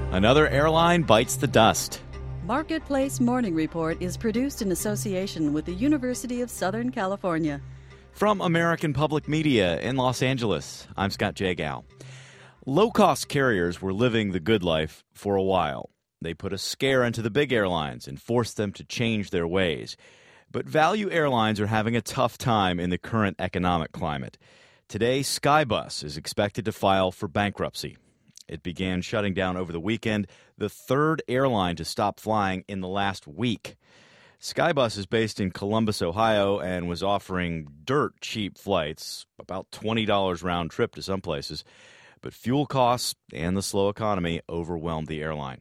Another airline bites the dust. Marketplace Morning Report is produced in association with the University of Southern California. From American Public Media in Los Angeles, I'm Scott Jagow. Low-cost carriers were living the good life for a while. They put a scare into the big airlines and forced them to change their ways. But value airlines are having a tough time in the current economic climate. Today, Skybus is expected to file for bankruptcy. It began shutting down over the weekend, the third airline to stop flying in the last week. Skybus is based in Columbus, Ohio, and was offering dirt cheap flights, about $20 round trip to some places. But fuel costs and the slow economy overwhelmed the airline.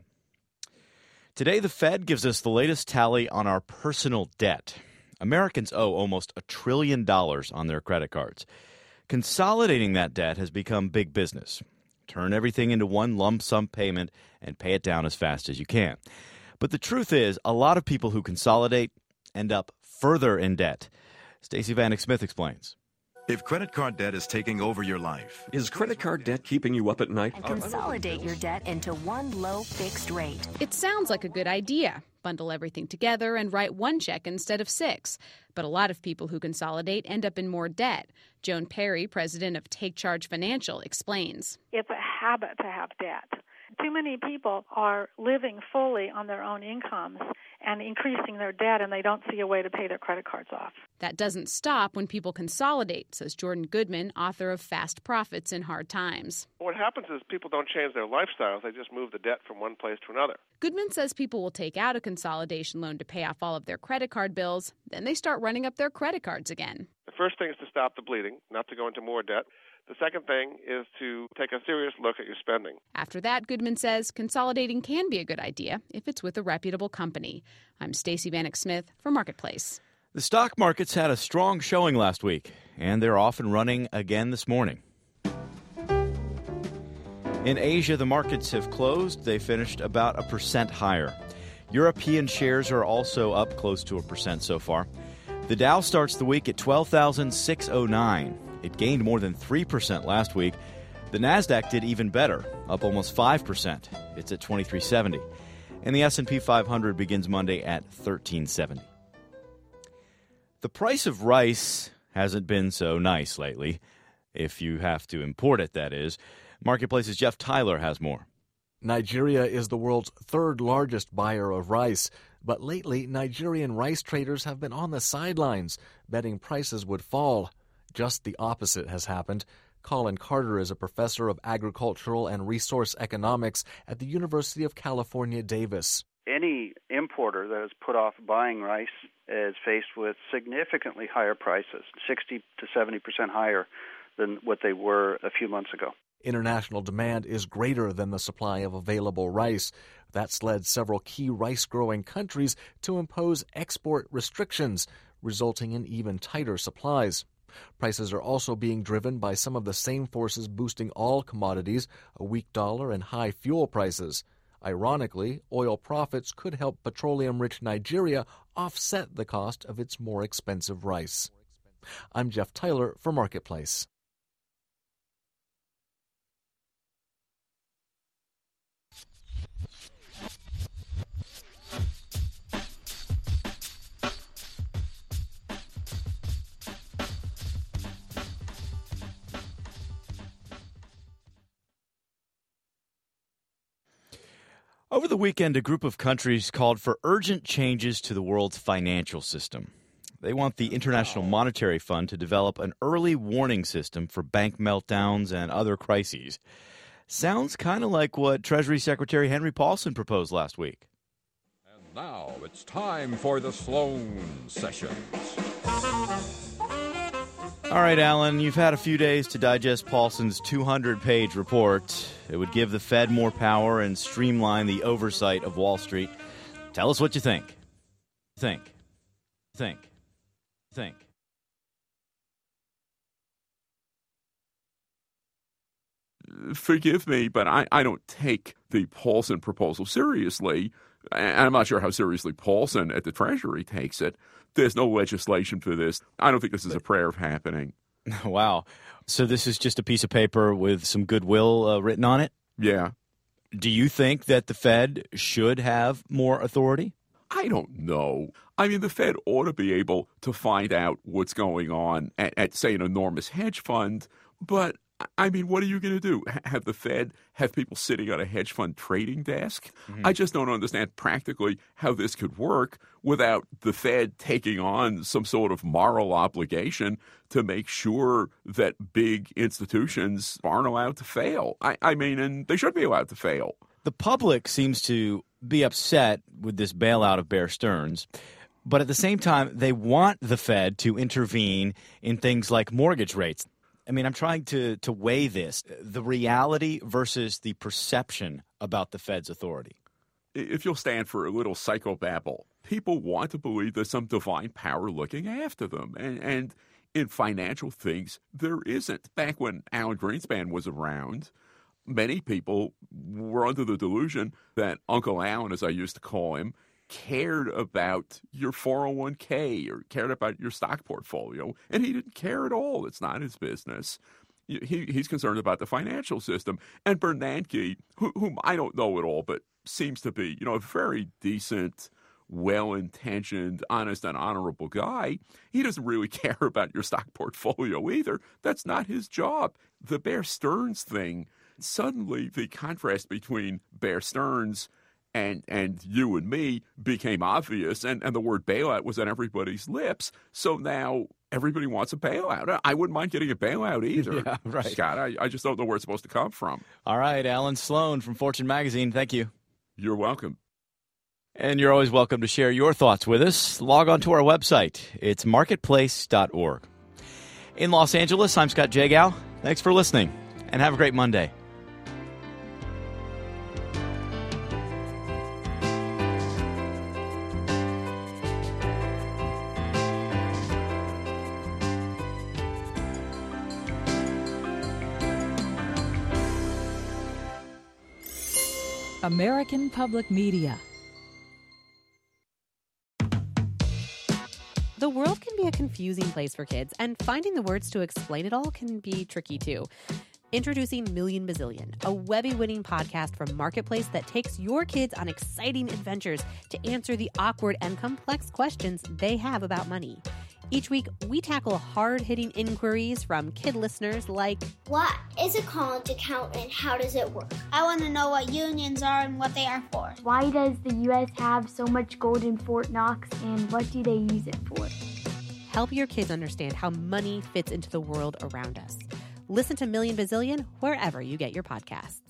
Today, the Fed gives us the latest tally on our personal debt. Americans owe almost $1 trillion on their credit cards. Consolidating that debt has become big business. Turn everything into one lump sum payment and pay it down as fast as you can. But the truth is, a lot of people who consolidate end up further in debt. Stacey Vanek Smith explains. If credit card debt is taking over your life, is credit card debt keeping you up at night? And consolidate your debt into one low fixed rate. It sounds like a good idea. Bundle everything together and write one check instead of 6. But a lot of people who consolidate end up in more debt. Joan Perry, president of Take Charge Financial, explains. It's a habit to have debt. Too many people are living fully on their own incomes and increasing their debt, and they don't see a way to pay their credit cards off. That doesn't stop when people consolidate, says Jordan Goodman, author of Fast Profits in Hard Times. What happens is people don't change their lifestyles. They just move the debt from one place to another. Goodman says people will take out a consolidation loan to pay off all of their credit card bills. Then they start running up their credit cards again. The first thing is to stop the bleeding, not to go into more debt. The second thing is to take a serious look at your spending. After that, Goodman says consolidating can be a good idea if it's with a reputable company. I'm Stacey Vanek Smith for Marketplace. The stock markets had a strong showing last week, and they're off and running again this morning. In Asia, the markets have closed. They finished about 1% higher. European shares are also up close to 1% so far. The Dow starts the week at 12,609. It gained more than 3% last week. The Nasdaq did even better, up almost 5%. It's at 2370. And the S&P 500 begins Monday at 1370. The price of rice hasn't been so nice lately, if you have to import it, that is. Marketplace's Jeff Tyler has more. Nigeria is the world's third largest buyer of rice, but lately Nigerian rice traders have been on the sidelines, betting prices would fall. Just the opposite has happened. Colin Carter is a professor of agricultural and resource economics at the University of California, Davis. Any importer that has put off buying rice is faced with significantly higher prices, 60 to 70% higher than what they were a few months ago. International demand is greater than the supply of available rice. That's led several key rice-growing countries to impose export restrictions, resulting in even tighter supplies. Prices are also being driven by some of the same forces boosting all commodities, a weak dollar and high fuel prices. Ironically, oil profits could help petroleum-rich Nigeria offset the cost of its more expensive rice. I'm Jeff Tyler for Marketplace. Over the weekend, a group of countries called for urgent changes to the world's financial system. They want the International Monetary Fund to develop an early warning system for bank meltdowns and other crises. Sounds kind of like what Treasury Secretary Henry Paulson proposed last week. And now it's time for the Sloan Sessions. All right, Alan, you've had a few days to digest Paulson's 200-page report. It would give the Fed more power and streamline the oversight of Wall Street. Tell us what you think. Think. Forgive me, but I don't take the Paulson proposal seriously. And I'm not sure how seriously Paulson at the Treasury takes it. There's no legislation for this. I don't think this is a prayer of happening. Wow. So this is just a piece of paper with some goodwill written on it? Yeah. Do you think that the Fed should have more authority? I don't know. I mean, the Fed ought to be able to find out what's going on at say, an enormous hedge fund. But, I mean, what are you going to do? Have the Fed have people sitting at a hedge fund trading desk? I just don't understand practically how this could work without the Fed taking on some sort of moral obligation to make sure that big institutions aren't allowed to fail. I mean, and they should be allowed to fail. The public seems to be upset with this bailout of Bear Stearns, but at the same time, they want the Fed to intervene in things like mortgage rates. I mean, I'm trying to weigh this, the reality versus the perception about the Fed's authority. If you'll stand for a little psychobabble, people want to believe there's some divine power looking after them. And in financial things, there isn't. Back when Alan Greenspan was around, many people were under the delusion that Uncle Alan, as I used to call him, cared about your 401k or cared about your stock portfolio, and he didn't care at all. It's not his business. He's concerned about the financial system. And Bernanke, whom I don't know at all, but seems to be, a very decent, well-intentioned, honest, and honorable guy, he doesn't really care about your stock portfolio either. That's not his job. The Bear Stearns thing, suddenly the contrast between Bear Stearns and you and me became obvious, and the word bailout was on everybody's lips. So now everybody wants a bailout. I wouldn't mind getting a bailout either. Yeah, right. Scott, I just don't know where it's supposed to come from. All right, Alan Sloan from Fortune Magazine, thank you. You're welcome. And you're always welcome to share your thoughts with us. Log on to our website. It's marketplace.org. In Los Angeles, I'm Scott Jagow. Thanks for listening, and have a great Monday. American Public Media. The world can be a confusing place for kids, and finding the words to explain it all can be tricky too. Introducing Million Bazillion, a Webby-winning podcast from Marketplace that takes your kids on exciting adventures to answer the awkward and complex questions they have about money. Each week, we tackle hard-hitting inquiries from kid listeners like, what is a college account and how does it work? I want to know what unions are and what they are for. Why does the U.S. have so much gold in Fort Knox, and what do they use it for? Help your kids understand how money fits into the world around us. Listen to Million Bazillion wherever you get your podcasts.